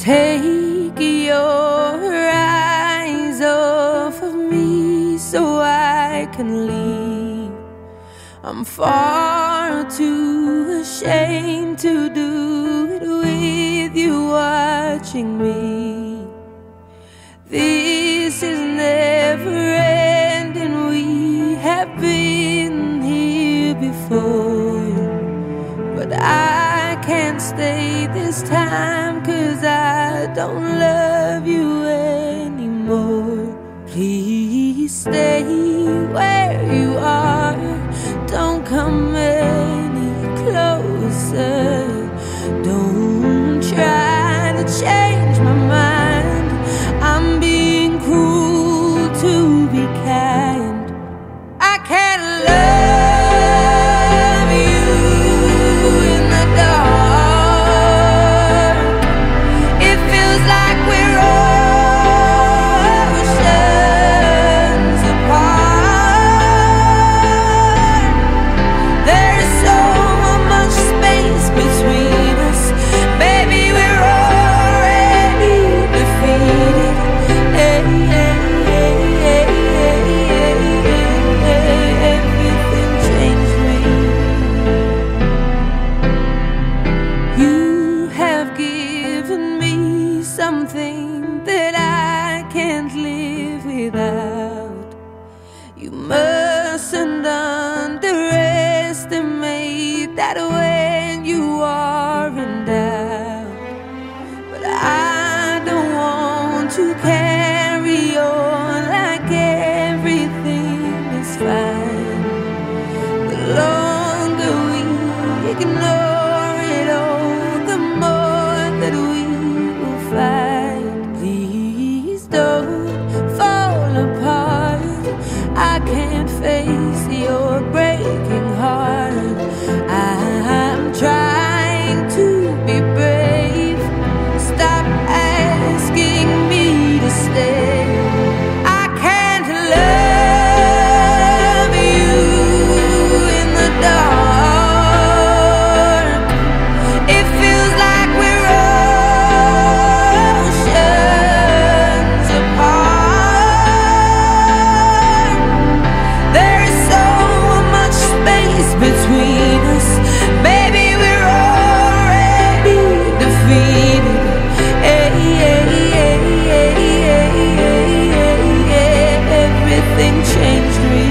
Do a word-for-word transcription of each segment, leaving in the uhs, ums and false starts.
Take your eyes off of me so I can leave. I'm far too ashamed to do it with you watching me. This is never ending, we have been here before. But I can't stay this time, 'cause I don't love you anymore. Please stay where you are, don't come any closer. Don't try to change my mind, I'm being cruel to be kind. I can't love you in the dark. It feels like we're oceans apart. There's so much space between us. Baby, we're already defeated. Hey, hey, hey, hey, hey, hey, everything changed me. You have given me something that I can't live without. You mustn't underestimate that when you are in doubt. But I don't want to carry on like everything is fine. The longer we ignore it all, the more that we will fight. Please don't fall apart, I can't face your breaking heart. I'm trying to be brave, stop asking me to stay. I can't love you in the dark. It feels like we're oceans apart. There's so much space between us. Baby, we're already defeated. Hey, hey, hey, hey, hey, hey, hey, everything changed me.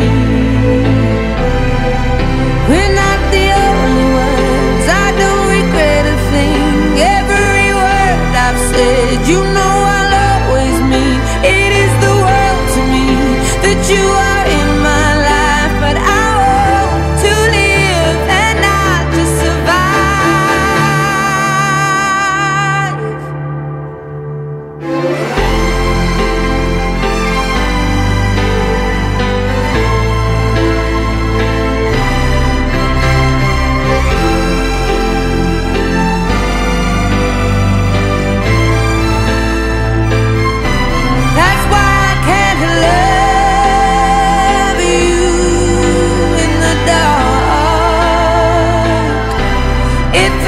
We're not the only ones, I don't regret a thing. Every word I've said, you know I'll always mean. It is the world to me that you are in my life. But I want to live and not just survive. That's why I can't love you in the dark. It